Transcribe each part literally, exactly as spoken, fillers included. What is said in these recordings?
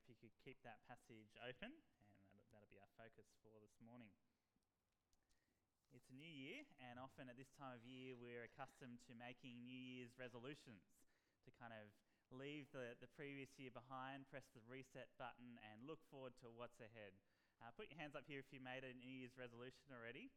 if you could keep that passage open, and that'll, that'll be our focus for this morning. It's a new year, and often at this time of year we're accustomed to making New Year's resolutions to kind of leave the, the previous year behind, press the reset button, and look forward to what's ahead. Uh, put your hands up here if you made a New Year's resolution already.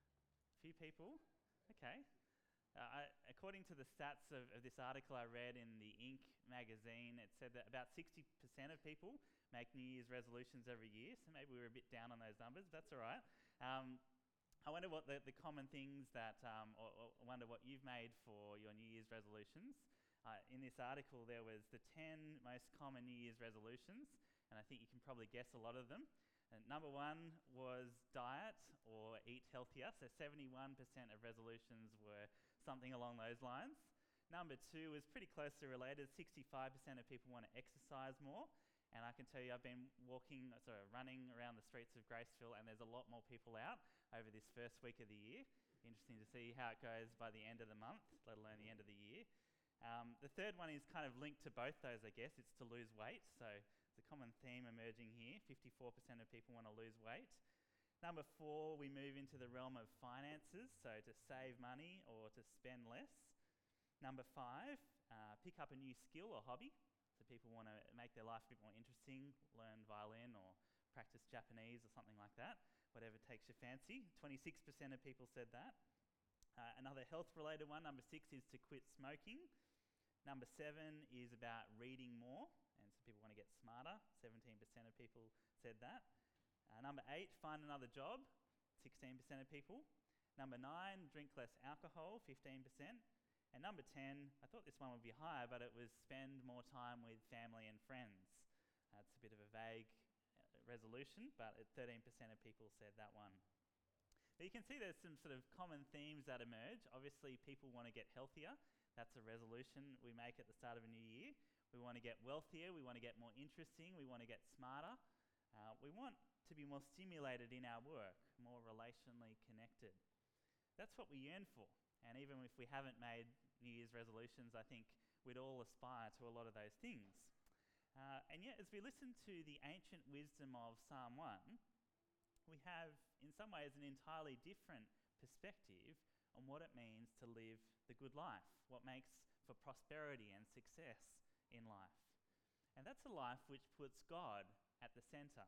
A few people. Okay. Uh, I, according to the stats of, of this article I read in the Inc magazine, it said that about sixty percent of people make New Year's resolutions every year, so maybe we were a bit down on those numbers, but that's all right. Um, I wonder what the, the common things that, um, or, or I wonder what you've made for your New Year's resolutions. Uh, in this article, there was the ten most common New Year's resolutions, and I think you can probably guess a lot of them. And number one was diet or eat healthier, so seventy-one percent of resolutions were something along those lines. Number two was pretty closely related, sixty-five percent of people want to exercise more, and I can tell you I've been walking, sorry, running around the streets of Graceville, and there's a lot more people out over this first week of the year. Interesting to see how it goes by the end of the month, let alone the end of the year. Um, the third one is kind of linked to both those, I guess. It's to lose weight, so it's a common theme emerging here. fifty-four percent of people want to lose weight. Number four, we move into the realm of finances, so to save money or to spend less. Number five, uh, pick up a new skill or hobby. So people want to make their life a bit more interesting, learn violin or practice Japanese or something like that, whatever takes your fancy. twenty-six percent of people said that. Uh, another health-related one, number six, is to quit smoking. Number seven is about reading more, and so people want to get smarter. seventeen percent of people said that. Uh, number eight, find another job. sixteen percent of people. Number nine, drink less alcohol. fifteen percent. And number ten, I thought this one would be higher, but it was spend more time with family and friends. Uh, it's a bit of a vague uh, resolution, but thirteen percent of people said that one. But you can see there's some sort of common themes that emerge. Obviously, people want to get healthier. That's a resolution we make at the start of a new year. We want to get wealthier. We want to get more interesting. We want to get smarter. Uh, we want to be more stimulated in our work, more relationally connected. That's what we yearn for. And even if we haven't made New Year's resolutions, I think we'd all aspire to a lot of those things. Uh, and yet, as we listen to the ancient wisdom of Psalm one, we have, in some ways, an entirely different perspective on what it means to live the good life, what makes for prosperity and success in life. And that's a life which puts God at the centre.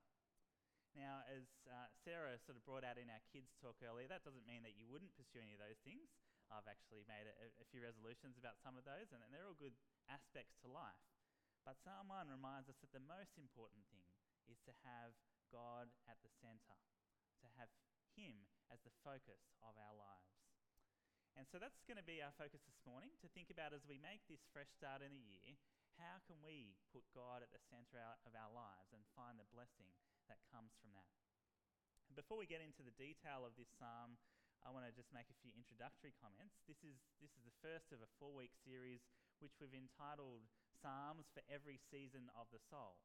Now, as uh, Sarah sort of brought out in our kids' talk earlier, that doesn't mean that you wouldn't pursue any of those things. I've actually made a, a few resolutions about some of those, and, and they're all good aspects to life. But Psalm one reminds us that the most important thing is to have God at the centre, to have Him as the focus of our lives. And so that's going to be our focus this morning, to think about as we make this fresh start in the year, how can we put God at the centre of our lives and find the blessing that comes from that? And before we get into the detail of this psalm, I want to just make a few introductory comments. This is this is the first of a four-week series which we've entitled Psalms for Every Season of the Soul.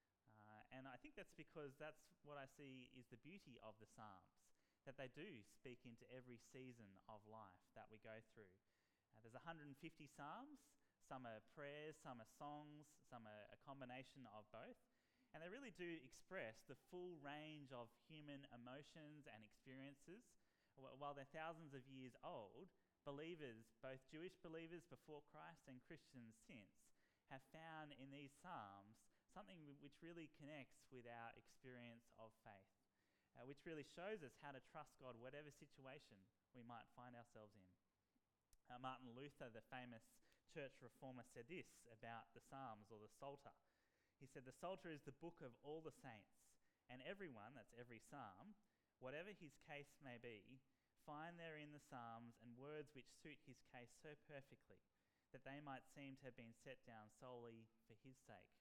Uh, and I think that's because that's what I see is the beauty of the Psalms, that they do speak into every season of life that we go through. Uh, there's one hundred fifty Psalms. Some are prayers, some are songs, some are a combination of both. And they really do express the full range of human emotions and experiences. While they're thousands of years old, believers, both Jewish believers before Christ and Christians since, have found in these Psalms something which really connects with our experience of faith, uh, which really shows us how to trust God whatever situation we might find ourselves in. Uh, Martin Luther, the famous church reformer, said this about the Psalms, or the Psalter. He said, "The Psalter is the book of all the saints, and everyone," that's every psalm, "whatever his case may be, find therein the psalms and words which suit his case so perfectly that they might seem to have been set down solely for his sake."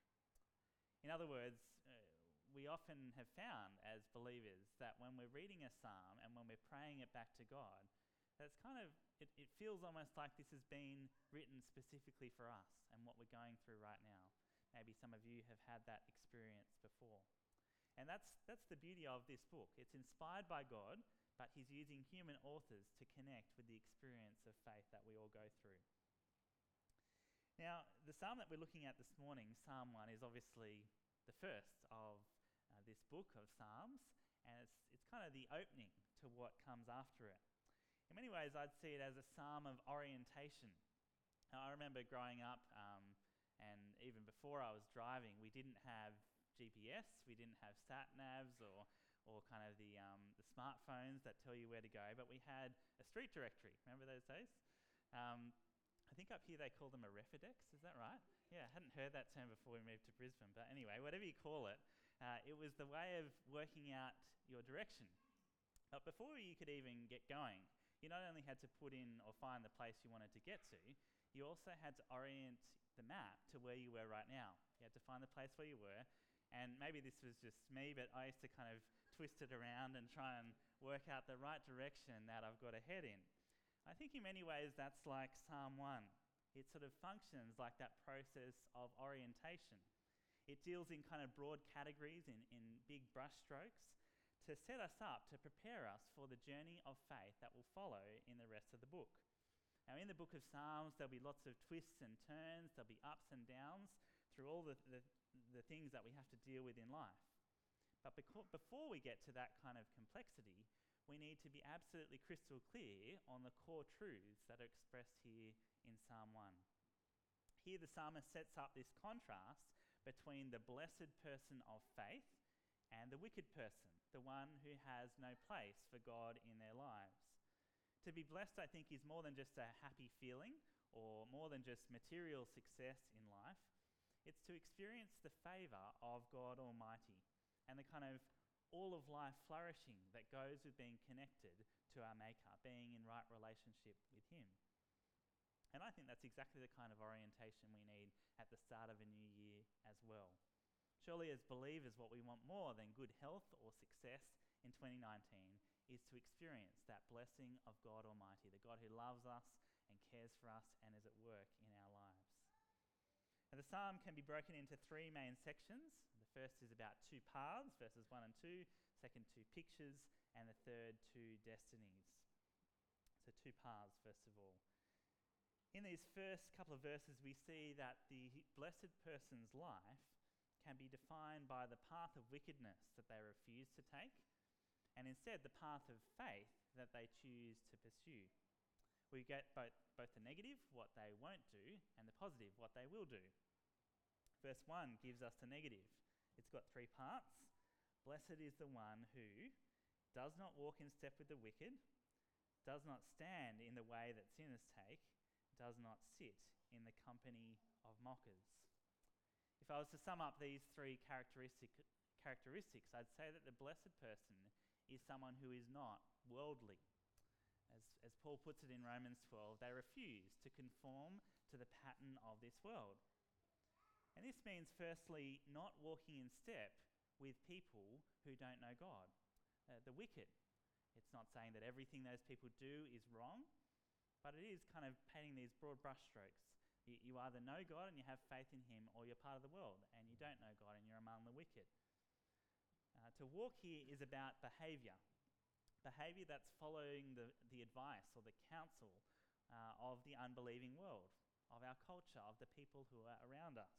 In other words, uh, we often have found as believers that when we're reading a psalm and when we're praying it back to God, that's kind of, it, it feels almost like this has been written specifically for us and what we're going through right now. Maybe some of you have had that experience before. And that's that's the beauty of this book. It's inspired by God, but He's using human authors to connect with the experience of faith that we all go through. Now, the psalm that we're looking at this morning, Psalm one, is obviously the first of uh, this book of Psalms, and it's, it's kind of the opening to what comes after it. In many ways, I'd see it as a psalm of orientation. Now, I remember growing up, um, and even before I was driving, we didn't have G P S, we didn't have sat-navs or or kind of the um, the smartphones that tell you where to go, but we had a street directory. Remember those days? Um, I think up here they call them a Refidex, is that right? Yeah, I hadn't heard that term before we moved to Brisbane, but anyway, whatever you call it, uh, it was the way of working out your direction. But before you could even get going, you not only had to put in or find the place you wanted to get to, you also had to orient the map to where you were right now. You had to find the place where you were, and maybe this was just me, but I used to kind of twist it around and try and work out the right direction that I've got to head in. I think in many ways that's like Psalm one. It sort of functions like that process of orientation. It deals in kind of broad categories, in, in big brush strokes, to set us up, to prepare us for the journey of faith that will follow in the rest of the book. Now, in the book of Psalms, there'll be lots of twists and turns, there'll be ups and downs through all the, the, the things that we have to deal with in life. But beco- before we get to that kind of complexity, we need to be absolutely crystal clear on the core truths that are expressed here in Psalm one. Here the psalmist sets up this contrast between the blessed person of faith and the wicked person, the one who has no place for God in their lives. To be blessed, I think, is more than just a happy feeling or more than just material success in life. It's to experience the favour of God Almighty and the kind of all of life flourishing that goes with being connected to our Maker, being in right relationship with Him. And I think that's exactly the kind of orientation we need at the start of a new year as well. Surely as believers, what we want more than good health or success in twenty nineteen is to experience that blessing of God Almighty, the God who loves us and cares for us and is at work in our lives. Now, the psalm can be broken into three main sections. The first is about two paths, verses one and two, second two pictures, and the third two destinies. So two paths, first of all. In these first couple of verses, we see that the blessed person's life can be defined by the path of wickedness that they refuse to take, and instead the path of faith that they choose to pursue. We get both, both the negative, what they won't do, and the positive, what they will do. Verse one gives us the negative. It's got three parts. Blessed is the one who does not walk in step with the wicked, does not stand in the way that sinners take, does not sit in the company of mockers. If I was to sum up these three characteristic, characteristics, I'd say that the blessed person is someone who is not worldly. As, as Paul puts it in Romans twelve, they refuse to conform to the pattern of this world. And this means, firstly, not walking in step with people who don't know God, uh, the wicked. It's not saying that everything those people do is wrong, but it is kind of painting these broad brushstrokes. You, you either know God and you have faith in Him, or you're part of the world and you don't know God and you're among the wicked. Uh, to walk here is about behaviour. Behaviour that's following the, the advice or the counsel uh, of the unbelieving world, of our culture, of the people who are around us.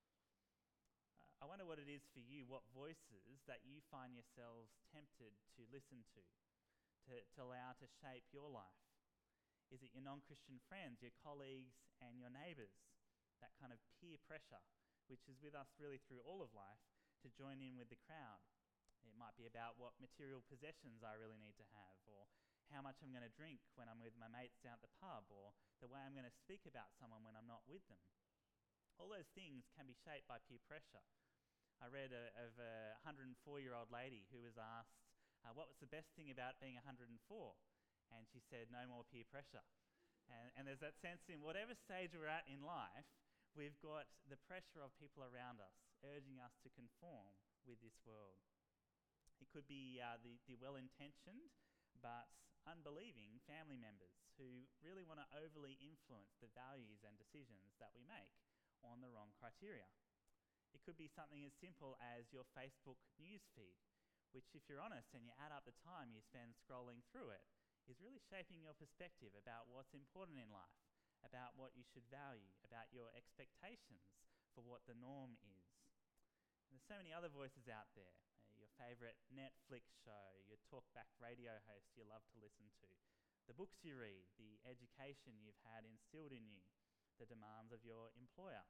Uh, I wonder what it is for you, what voices that you find yourselves tempted to listen to, to, to allow to shape your life. Is it your non-Christian friends, your colleagues and your neighbours? That kind of peer pressure, which is with us really through all of life, to join in with the crowd. It might be about what material possessions I really need to have, or how much I'm going to drink when I'm with my mates down at the pub, or the way I'm going to speak about someone when I'm not with them. All those things can be shaped by peer pressure. I read a, of a one hundred four-year-old lady who was asked, uh, what was the best thing about being one hundred four? And she said, no more peer pressure. And, and there's that sense in whatever stage we're at in life, we've got the pressure of people around us, urging us to conform with this world. It could be uh, the, the well-intentioned but unbelieving family members who really want to overly influence the values and decisions that we make on the wrong criteria. It could be something as simple as your Facebook newsfeed, which, if you're honest and you add up the time you spend scrolling through it, is really shaping your perspective about what's important in life, about what you should value, about your expectations for what the norm is. There's so many other voices out there. Uh, your favourite Netflix show, your talkback radio host you love to listen to, the books you read, the education you've had instilled in you, the demands of your employer.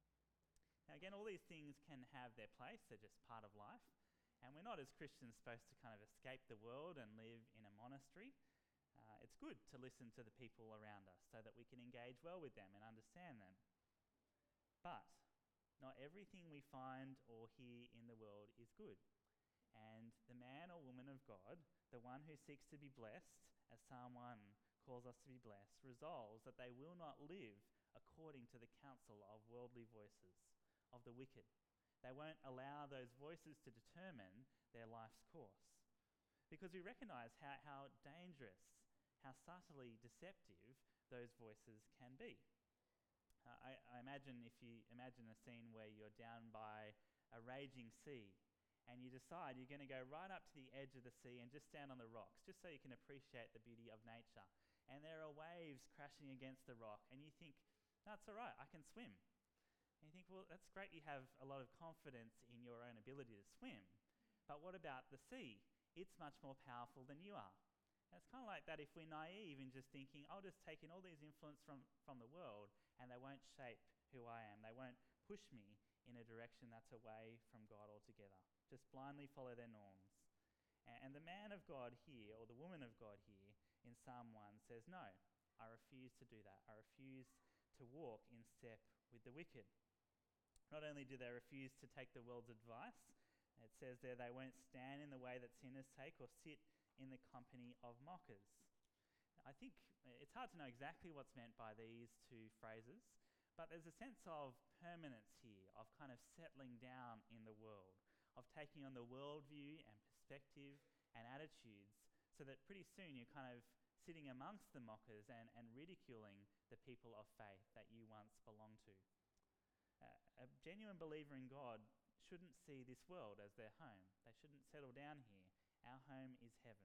Now again, all these things can have their place, they're just part of life, and we're not as Christians supposed to kind of escape the world and live in a monastery. Uh, it's good to listen to the people around us so that we can engage well with them and understand them. But not everything we find or hear in the world is good. And the man or woman of God, the one who seeks to be blessed, as Psalm one calls us to be blessed, resolves that they will not live according to the counsel of worldly voices, of the wicked. They won't allow those voices to determine their life's course. Because we recognise how, how dangerous, how subtly deceptive those voices can be. Uh, I, I imagine if you imagine a scene where you're down by a raging sea and you decide you're going to go right up to the edge of the sea and just stand on the rocks, just so you can appreciate the beauty of nature. And there are waves crashing against the rock and you think, that's all right, I can swim. And you think, well, that's great, you have a lot of confidence in your own ability to swim. But what about the sea? It's much more powerful than you are. And it's kind of like that if we're naive in just thinking, I'll just take in all these influence from, from the world and they won't shape who I am. They won't push me in a direction that's away from God altogether. Just blindly follow their norms. And, and the man of God here, or the woman of God here in Psalm one says, no, I refuse to do that. I refuse to walk in step with the wicked. Not only do they refuse to take the world's advice, it says there they won't stand in the way that sinners take or sit in the company of mockers. I think it's hard to know exactly what's meant by these two phrases, but there's a sense of permanence here, of kind of settling down in the world, of taking on the worldview and perspective and attitudes, so that pretty soon you're kind of sitting amongst the mockers and, and ridiculing the people of faith that you once belonged to. Uh, a genuine believer in God shouldn't see this world as their home. They shouldn't settle down here. Our home is heaven.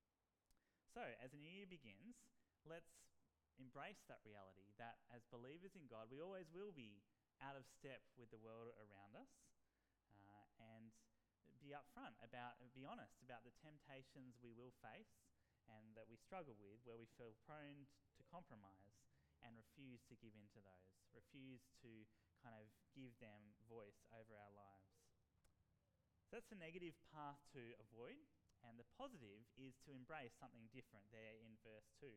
So, as a new year begins, let's embrace that reality that as believers in God, we always will be out of step with the world around us, uh, and be upfront about, be honest about the temptations we will face and that we struggle with, where we feel prone to compromise, and refuse to give in to those, refuse to kind of give them voice over our lives. So that's the negative path to avoid. And the positive is to embrace something different there in verse two.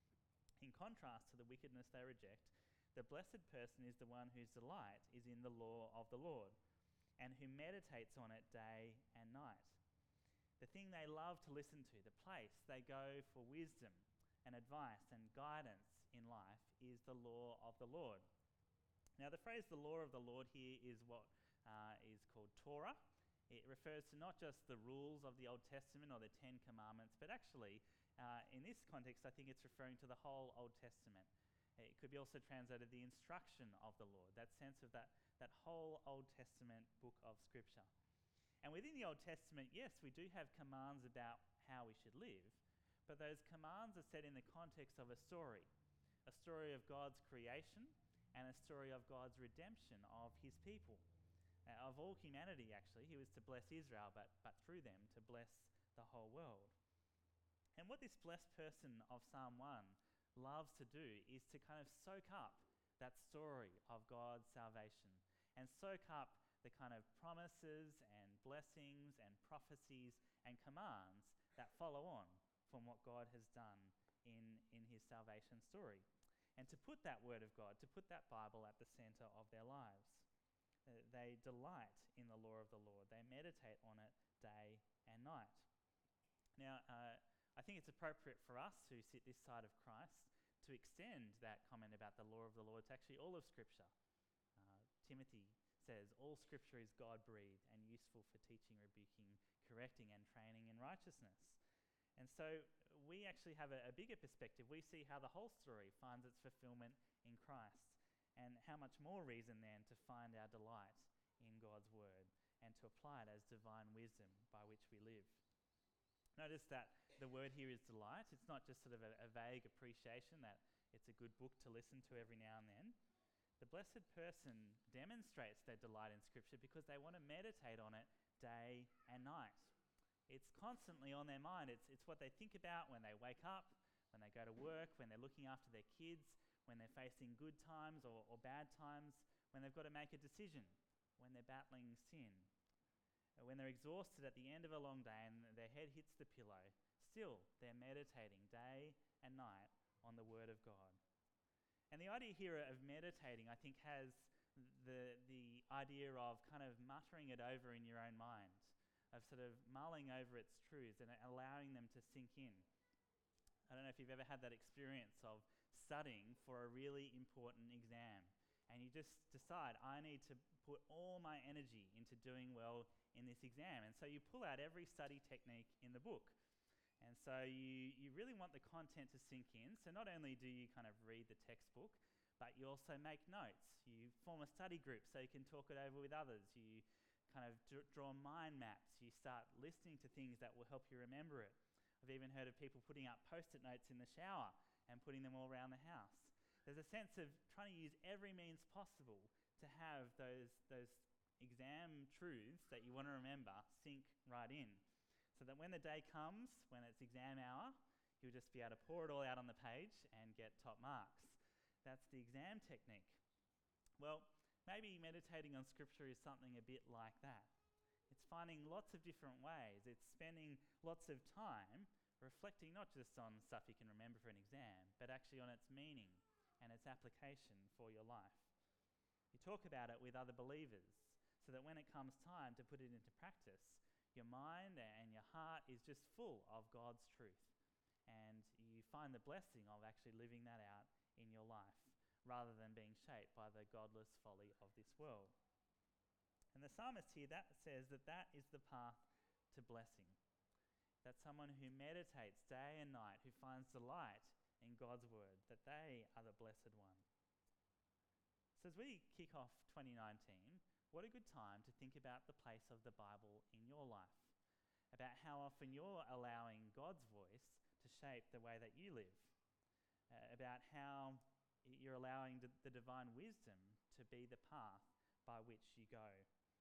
In contrast to the wickedness they reject, the blessed person is the one whose delight is in the law of the Lord, and who meditates on it day and night. The thing they love to listen to, the place they go for wisdom and advice and guidance in life, is the law of the Lord. Now the phrase the law of the Lord here is what uh, is called Torah. It refers to not just the rules of the Old Testament or the Ten Commandments, but actually, uh, in this context, I think it's referring to the whole Old Testament. It could be also translated the instruction of the Lord, that sense of that, that whole Old Testament book of Scripture. And within the Old Testament, yes, we do have commands about how we should live, but those commands are set in the context of a story, a story of God's creation and a story of God's redemption of his people. Uh, of all humanity, actually. He was to bless Israel, but, but through them to bless the whole world. And what this blessed person of Psalm one loves to do is to kind of soak up that story of God's salvation and soak up the kind of promises and blessings and prophecies and commands that follow on from what God has done in, in his salvation story. And to put that word of God, to put that Bible at the center of their lives. Uh, they delight in the law of the Lord. They meditate on it day and night. Now, uh, I think it's appropriate for us who sit this side of Christ to extend that comment about the law of the Lord to actually all of Scripture. Uh, Timothy says, all Scripture is God-breathed and useful for teaching, rebuking, correcting, and training in righteousness. And so we actually have a, a bigger perspective. We see how the whole story finds its fulfillment in Christ. And how much more reason then to find our delight in God's word and to apply it as divine wisdom by which we live. Notice that the word here is delight. It's not just sort of a, a vague appreciation that it's a good book to listen to every now and then. The blessed person demonstrates their delight in Scripture because they want to meditate on it day and night. It's constantly on their mind. It's, it's what they think about when they wake up, when they go to work, when they're looking after their kids, when they're facing good times or, or bad times, when they've got to make a decision, when they're battling sin, when they're exhausted at the end of a long day and their head hits the pillow. Still, they're meditating day and night on the Word of God. And the idea here of meditating, I think, has the the idea of kind of muttering it over in your own mind, of sort of mulling over its truths and allowing them to sink in. I don't know if you've ever had that experience of studying for a really important exam, and you just decide, I need to put all my energy into doing well in this exam. And so you pull out every study technique in the book. And so you, you really want the content to sink in. So not only do you kind of read the textbook, but you also make notes. You form a study group so you can talk it over with others. You kind of d- draw mind maps. You start listening to things that will help you remember it. I've even heard of people putting up post-it notes in the shower and putting them all around the house. There's a sense of trying to use every means possible to have those, those exam truths that you want to remember sink right in. So that when the day comes, when it's exam hour, you'll just be able to pour it all out on the page and get top marks. That's the exam technique. Well, maybe meditating on Scripture is something a bit like that. It's finding lots of different ways. It's spending lots of time reflecting not just on stuff you can remember for an exam, but actually on its meaning and its application for your life. You talk about it with other believers so that when it comes time to put it into practice, your mind and your heart is just full of God's truth. And you find the blessing of actually living that out in your life rather than being shaped by the godless folly of this world. And the psalmist here, that says that that is the path to blessing. That someone who meditates day and night, who finds delight in God's word, that they are the blessed one. So as we kick off twenty nineteen, what a good time to think about the place of the Bible in your life, about how often you're allowing God's voice to shape the way that you live, uh, about how you're allowing the, the divine wisdom to be the path by which you go.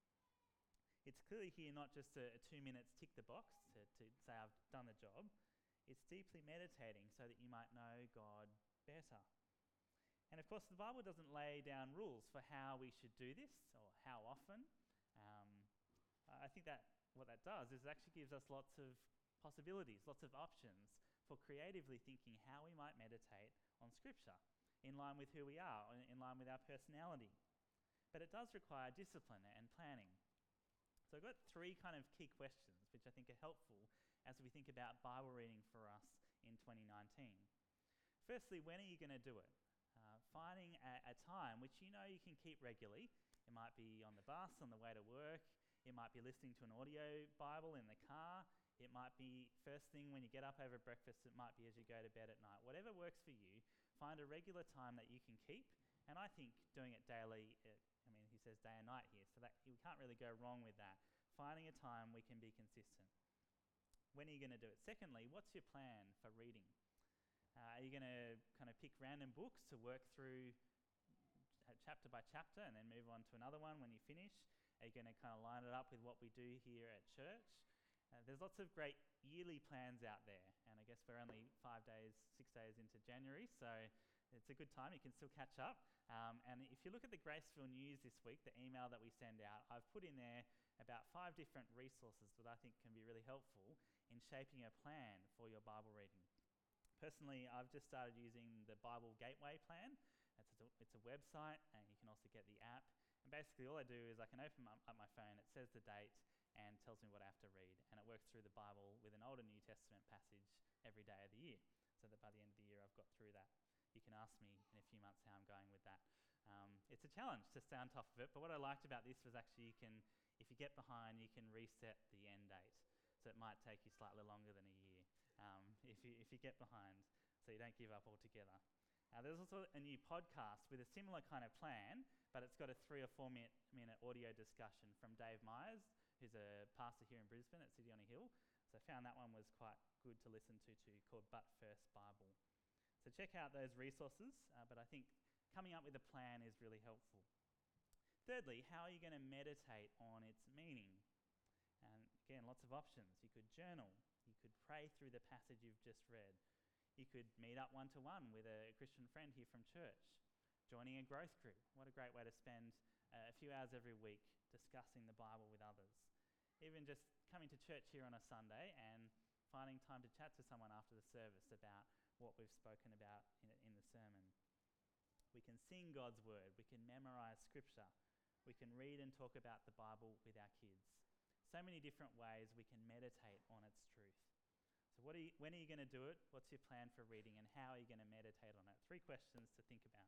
It's clearly here not just a, a two minutes tick the box to, to say I've done the job. It's deeply meditating so that you might know God better. And of course, the Bible doesn't lay down rules for how we should do this or how often. Um, I think that what that does is it actually gives us lots of possibilities, lots of options for creatively thinking how we might meditate on Scripture in line with who we are, in line with our personality. But it does require discipline and planning. So I've got three kind of key questions which I think are helpful as we think about Bible reading for us in twenty nineteen. Firstly, when are you going to do it? Uh, finding a, a time which you know you can keep regularly. It might be on the bus, on the way to work. It might be listening to an audio Bible in the car. It might be first thing when you get up over breakfast. It might be as you go to bed at night. Whatever works for you, find a regular time that you can keep. And I think doing it daily, it, I mean, he says day and night here, so that we can't really go wrong with that. Finding a time we can be consistent. When are you going to do it? Secondly, what's your plan for reading? Uh, are you going to kind of pick random books to work through chapter by chapter and then move on to another one when you finish? Are you going to kind of line it up with what we do here at church? Uh, there's lots of great yearly plans out there, and I guess we're only five days, six days into January, so it's a good time. You can still catch up. Um, and if you look at the Graceville News this week, the email that we send out, I've put in there about five different resources that I think can be really helpful in shaping a plan for your Bible reading. Personally, I've just started using the Bible Gateway plan. It's a, it's a website, and you can also get the app. And basically all I do is I can open up, up my phone, it says the date, and tells me what I have to read. And it works through the Bible with an Old and New Testament passage every day of the year, so that by the end of the year I've got through that. You can ask me in a few months how I'm going with that. Um, it's a challenge to stay on top of it, but what I liked about this was actually you can, if you get behind, you can reset the end date. So it might take you slightly longer than a year. Um, if you if you get behind, so you don't give up altogether. Uh, there's also a new podcast with a similar kind of plan, but it's got a three or four minute, minute audio discussion from Dave Myers, who's a pastor here in Brisbane at City on a Hill. So I found that one was quite good to listen to too, called But First Bible. So check out those resources, uh, but I think coming up with a plan is really helpful. Thirdly, how are you going to meditate on its meaning? And again, lots of options. You could journal. You could pray through the passage you've just read. You could meet up one-to-one with a Christian friend here from church. Joining a growth group. What a great way to spend uh, a few hours every week discussing the Bible with others. Even just coming to church here on a Sunday and finding time to chat to someone after the service about what we've spoken about in, in the sermon. We can sing God's word. We can memorise scripture. We can read and talk about the Bible with our kids. So many different ways we can meditate on its truth. So what are you, when are you going to do it? What's your plan for reading, and how are you going to meditate on it? Three questions to think about.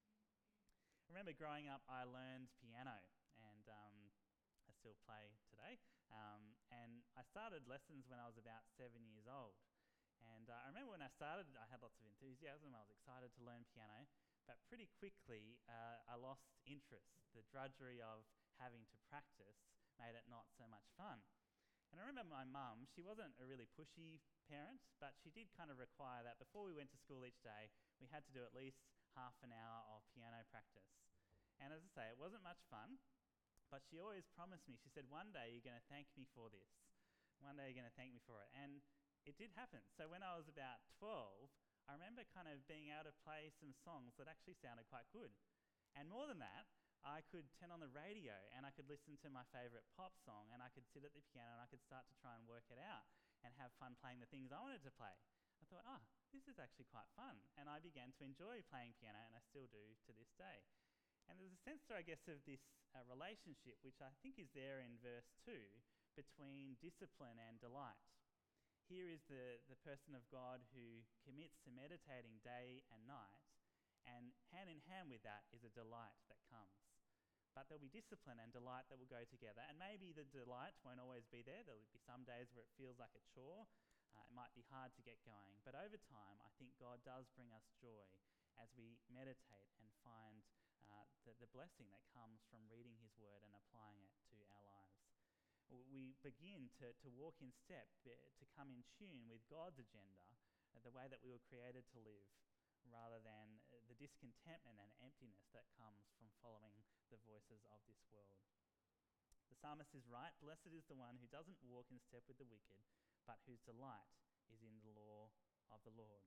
I remember growing up, I learned piano, and um, I still play today. Um, and I started lessons when I was about seven years old. And uh, I remember when I started, I had lots of enthusiasm. I was excited to learn piano. But pretty quickly, uh, I lost interest. The drudgery of having to practice made it not so much fun. And I remember my mum, she wasn't a really pushy parent, but she did kind of require that before we went to school each day, we had to do at least half an hour of piano practice. And as I say, it wasn't much fun, but she always promised me, she said, one day you're going to thank me for this. One day you're going to thank me for it. And it did happen. So when I was about twelve, I remember kind of being able to play some songs that actually sounded quite good. And more than that, I could turn on the radio and I could listen to my favourite pop song, and I could sit at the piano and I could start to try and work it out and have fun playing the things I wanted to play. I thought, oh, this is actually quite fun. And I began to enjoy playing piano, and I still do to this day. And there's a sense there, I guess, of this uh, relationship, which I think is there in verse two, between discipline and delight. Here is the, the person of God who commits to meditating day and night, and hand in hand with that is a delight that comes. But there'll be discipline and delight that will go together, and maybe the delight won't always be there. There'll be some days where it feels like a chore. Uh, it might be hard to get going, but over time, I think God does bring us joy as we meditate and find uh, the, the blessing that comes from reading his word and applying it to our lives. We begin to, to walk in step, to come in tune with God's agenda, uh, the way that we were created to live, rather than uh, the discontentment and emptiness that comes from following the voices of this world. The psalmist is right. Blessed is the one who doesn't walk in step with the wicked, but whose delight is in the law of the Lord.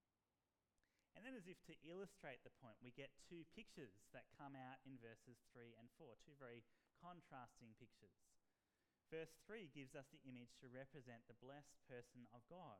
And then, as if to illustrate the point, we get two pictures that come out in verses three and four, two very contrasting pictures. Verse three gives us the image to represent the blessed person of God.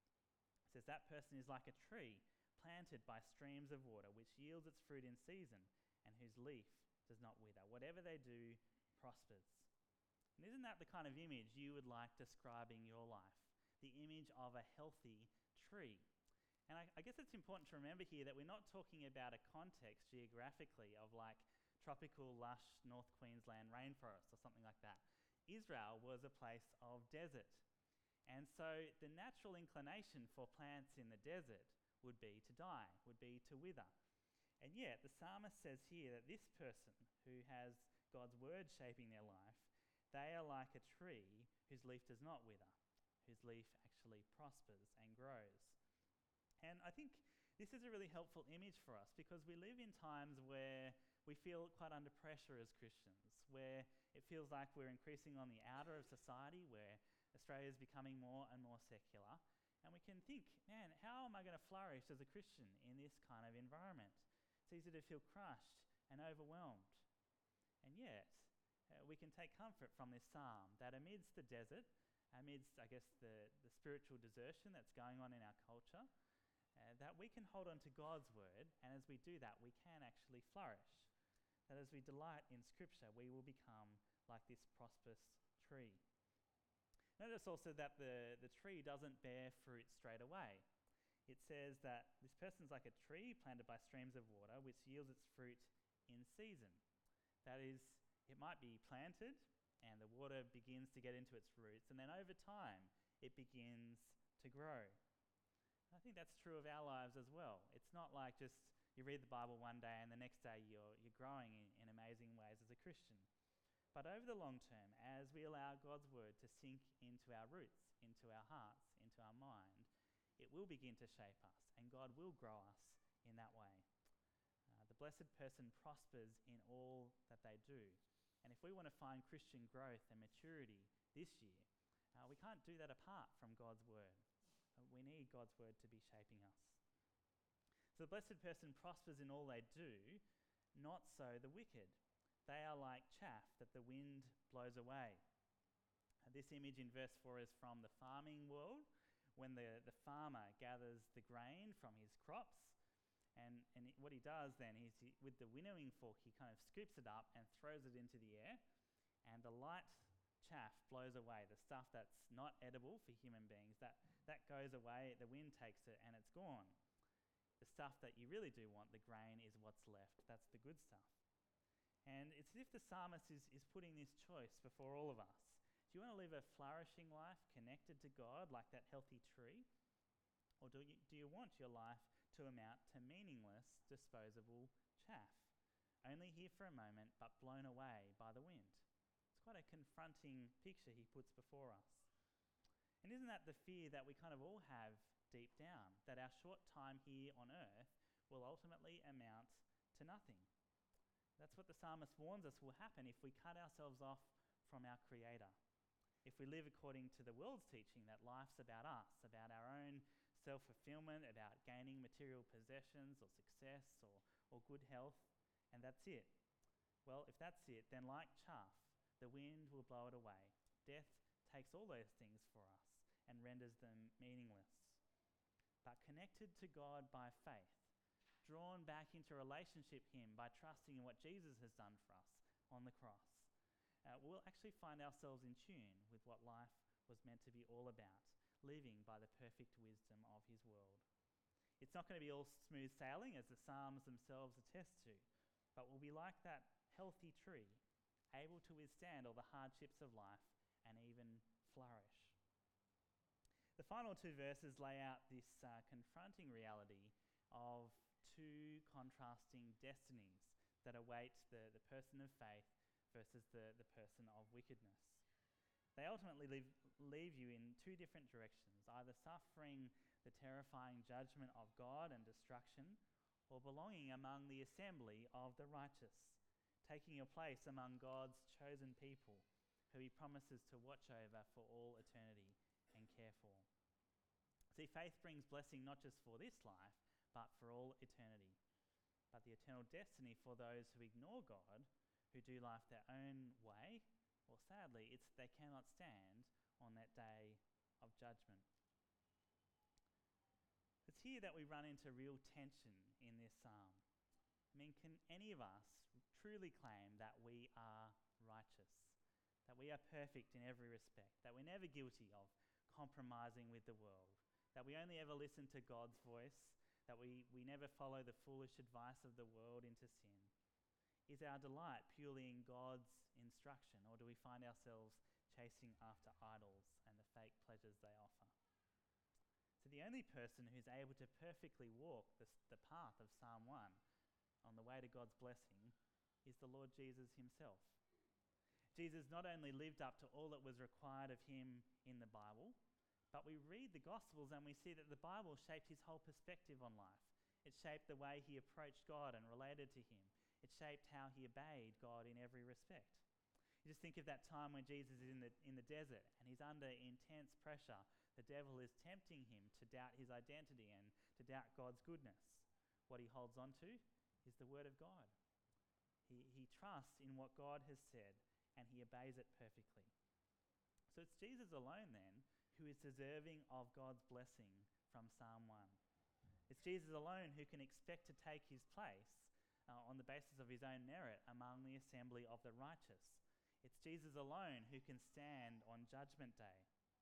It says that person is like a tree planted by streams of water, which yields its fruit in season, and whose leaf does not wither. Whatever they do prospers. And isn't that the kind of image you would like describing your life? The image of a healthy tree. And I, I guess it's important to remember here that we're not talking about a context geographically of like tropical, lush North Queensland rainforest or something like that. Israel was a place of desert. And so the natural inclination for plants in the desert would be to die, would be to wither. And yet the psalmist says here that this person who has God's word shaping their life, they are like a tree whose leaf does not wither, whose leaf actually prospers and grows. And I think this is a really helpful image for us, because we live in times where we feel quite under pressure as Christians, where it feels like we're increasing on the outer of society, where Australia is becoming more and more secular. And we can think, man, how am I going to flourish as a Christian in this kind of environment? It's easy to feel crushed and overwhelmed. And yet, uh, we can take comfort from this psalm that amidst the desert, amidst, I guess, the, the spiritual desertion that's going on in our culture, uh, that we can hold on to God's word, and as we do that, we can actually flourish. That as we delight in Scripture, we will become like this prosperous tree. Notice also that the, the tree doesn't bear fruit straight away. It says that this person's like a tree planted by streams of water, which yields its fruit in season. That is, it might be planted, and the water begins to get into its roots, and then over time, it begins to grow. I think that's true of our lives as well. It's not like just you read the Bible one day and the next day you're, you're growing in, in amazing ways as a Christian. But over the long term, as we allow God's word to sink into our roots, into our hearts, into our mind, it will begin to shape us, and God will grow us in that way. Uh, the blessed person prospers in all that they do. And if we want to find Christian growth and maturity this year, uh, we can't do that apart from God's word. Uh, we need God's word to be shaping us. So the blessed person prospers in all they do, not so the wicked. They are like chaff that the wind blows away. Uh, this image in verse four is from the farming world, when the, the farmer gathers the grain from his crops. And, and what he does then is, he, with the winnowing fork, he kind of scoops it up and throws it into the air, and the light chaff blows away, the stuff that's not edible for human beings. That, that goes away, the wind takes it, and it's gone. The stuff that you really do want, the grain, is what's left. That's the good stuff. And it's as if the psalmist is, is putting this choice before all of us. Do you want to live a flourishing life connected to God like that healthy tree? Or do you, do you want your life to amount to meaningless, disposable chaff, only here for a moment but blown away by the wind? It's quite a confronting picture he puts before us. And isn't that the fear that we kind of all have deep down, that our short time here on earth will ultimately amount to nothing? That's what the psalmist warns us will happen if we cut ourselves off from our Creator. If we live according to the world's teaching that life's about us, about our own self-fulfillment, about gaining material possessions or success or, or good health, and that's it. Well, if that's it, then like chaff, the wind will blow it away. Death takes all those things for us and renders them meaningless. But connected to God by faith, drawn back into relationship with Him by trusting in what Jesus has done for us on the cross, uh, we'll actually find ourselves in tune with what life was meant to be all about, living by the perfect wisdom of His world. It's not going to be all smooth sailing, as the Psalms themselves attest to, but we'll be like that healthy tree, able to withstand all the hardships of life and even flourish. The final two verses lay out this uh, confronting reality of two contrasting destinies that await the, the person of faith versus the, the person of wickedness. They ultimately leave, leave you in two different directions, either suffering the terrifying judgment of God and destruction, or belonging among the assembly of the righteous, taking your place among God's chosen people, who He promises to watch over for all eternity and care for. See, faith brings blessing not just for this life, but for all eternity. But the eternal destiny for those who ignore God, who do life their own way, well, sadly, it's they cannot stand on that day of judgment. It's here that we run into real tension in this psalm. I mean, can any of us truly claim that we are righteous, that we are perfect in every respect, that we're never guilty of compromising with the world, that we only ever listen to God's voice, that we, we never follow the foolish advice of the world into sin? Is our delight purely in God's instruction, or do we find ourselves chasing after idols and the fake pleasures they offer? So the only person who's able to perfectly walk the, the path of Psalm one on the way to God's blessing is the Lord Jesus Himself. Jesus not only lived up to all that was required of Him in the Bible, but we read the Gospels and we see that the Bible shaped His whole perspective on life. It shaped the way He approached God and related to Him. It shaped how He obeyed God in every respect. You just think of that time when Jesus is in the, in the desert and He's under intense pressure. The devil is tempting Him to doubt His identity and to doubt God's goodness. What He holds on to is the Word of God. He, he trusts in what God has said and He obeys it perfectly. So it's Jesus alone then who is deserving of God's blessing from Psalm one. It's Jesus alone who can expect to take His place uh, on the basis of His own merit among the assembly of the righteous. It's Jesus alone who can stand on Judgment Day.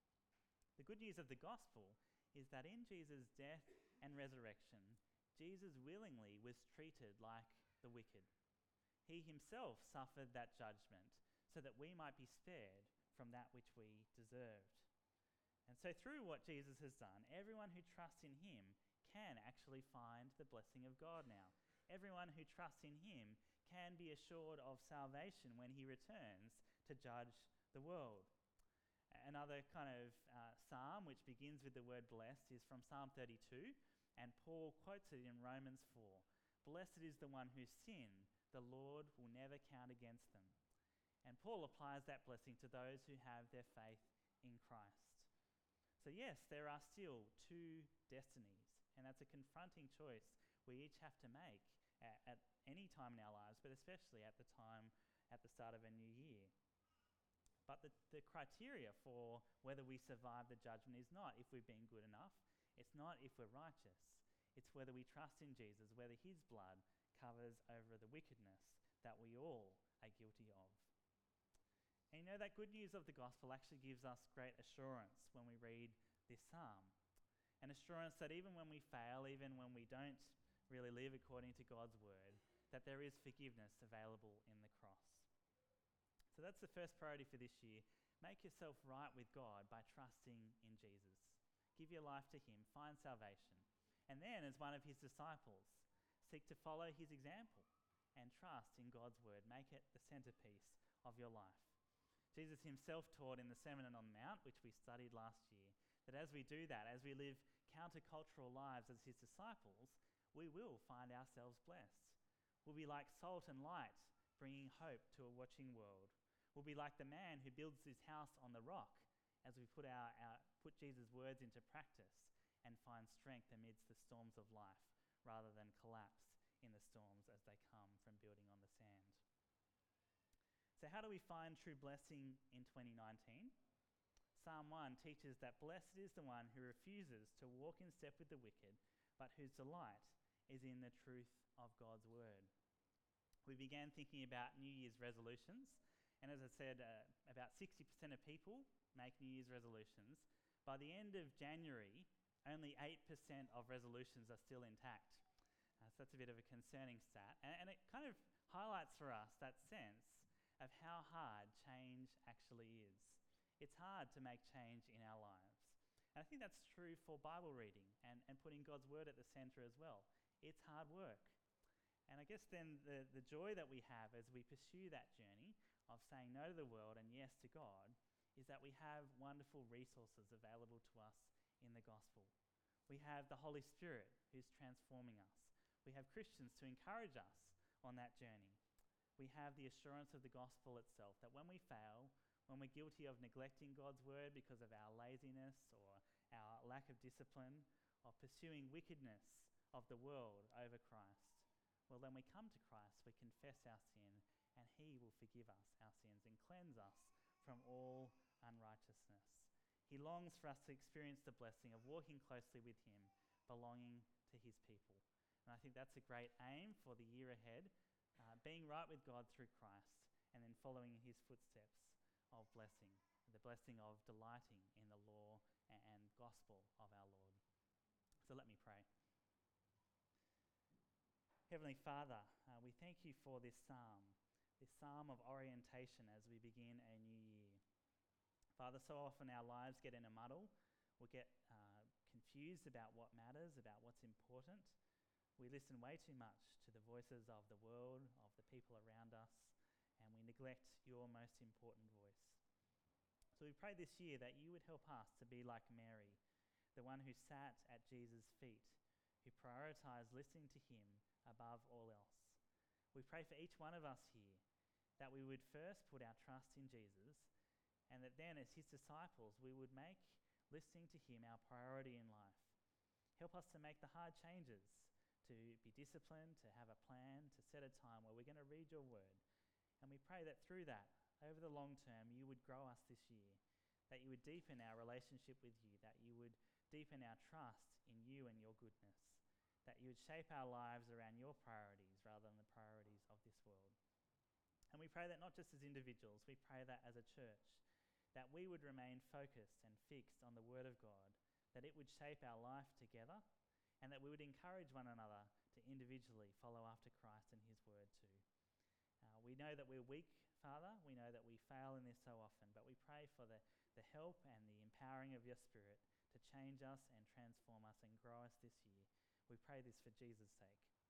The good news of the gospel is that in Jesus' death and resurrection, Jesus willingly was treated like the wicked. He Himself suffered that judgment so that we might be spared from that which we deserved. And so through what Jesus has done, everyone who trusts in Him can actually find the blessing of God now. Everyone who trusts in Him can be assured of salvation when He returns to judge the world. Another kind of uh, psalm which begins with the word blessed is from Psalm thirty-two, and Paul quotes it in Romans four, Blessed is the one whose sin the Lord will never count against them. And Paul applies that blessing to those who have their faith in Christ. So yes, there are still two destinies, and that's a confronting choice we each have to make at, at any time in our lives, but especially at the time at the start of a new year. But the, the criteria for whether we survive the judgment is not if we've been good enough. It's not if we're righteous. It's whether we trust in Jesus, whether his blood covers over the wickedness that we all are guilty of. And you know, that good news of the gospel actually gives us great assurance when we read this psalm. An assurance that even when we fail, even when we don't really live according to God's word, that there is forgiveness available in the cross. So that's the first priority for this year. Make yourself right with God by trusting in Jesus. Give your life to him, find salvation. And then, as one of his disciples, seek to follow his example and trust in God's word. Make it the centerpiece of your life. Jesus himself taught in the Sermon on the Mount, which we studied last year, that as we do that, as we live countercultural lives as his disciples, we will find ourselves blessed. We'll be like salt and light, bringing hope to a watching world. We'll be like the man who builds his house on the rock as we put, our, our, put Jesus' words into practice and find strength amidst the storms of life rather than collapse in the storms as they come from building on the sand. So how do we find true blessing in twenty nineteen? Psalm one teaches that blessed is the one who refuses to walk in step with the wicked, but whose delight is in the truth of God's word. We began thinking about New Year's resolutions, and as I said, uh, about sixty percent of people make New Year's resolutions. By the end of January, only eight percent of resolutions are still intact. Uh, so that's a bit of a concerning stat, and, and it kind of highlights for us that sense of how hard change actually is. It's hard to make change in our lives. And I think that's true for Bible reading and, and putting God's word at the center as well. It's hard work. And I guess then the, the joy that we have as we pursue that journey of saying no to the world and yes to God is that we have wonderful resources available to us in the gospel. We have the Holy Spirit who's transforming us. We have Christians to encourage us on that journey. We have the assurance of the gospel itself that when we fail, when we're guilty of neglecting God's word because of our laziness or our lack of discipline, of pursuing wickedness of the world over Christ, well, then we come to Christ, we confess our sin, and he will forgive us our sins and cleanse us from all unrighteousness. He longs for us to experience the blessing of walking closely with him, belonging to his people. And I think that's a great aim for the year ahead, uh, being right with God through Christ, and then following in his footsteps of blessing, the blessing of delighting in the law and, and gospel of our Lord. So let me pray. Heavenly Father, uh, we thank you for this psalm, this psalm of orientation as we begin a new year. Father, so often our lives get in a muddle. We get uh, confused about what matters, about what's important. We listen way too much to the voices of the world, of the people around us, and we neglect your most important voice. So we pray this year that you would help us to be like Mary, the one who sat at Jesus' feet, who prioritized listening to him above all else. We pray for each one of us here that we would first put our trust in Jesus, and that then as his disciples we would make listening to him our priority in life. Help us to make the hard changes, to be disciplined, to have a plan, to set a time where we're going to read your word. And we pray that through that, over the long term, you would grow us this year, that you would deepen our relationship with you, that you would deepen our trust in you and your goodness, that you would shape our lives around your priorities rather than the priorities of this world. And we pray that not just as individuals, we pray that as a church, that we would remain focused and fixed on the word of God, that it would shape our life together, and that we would encourage one another to individually follow after Christ and his word too. Uh, we know that we're weak, Father. We know that we fail in this so often, but we pray for the, the help and the empowering of your Spirit to change us and transform us and grow us this year. We pray this for Jesus' sake.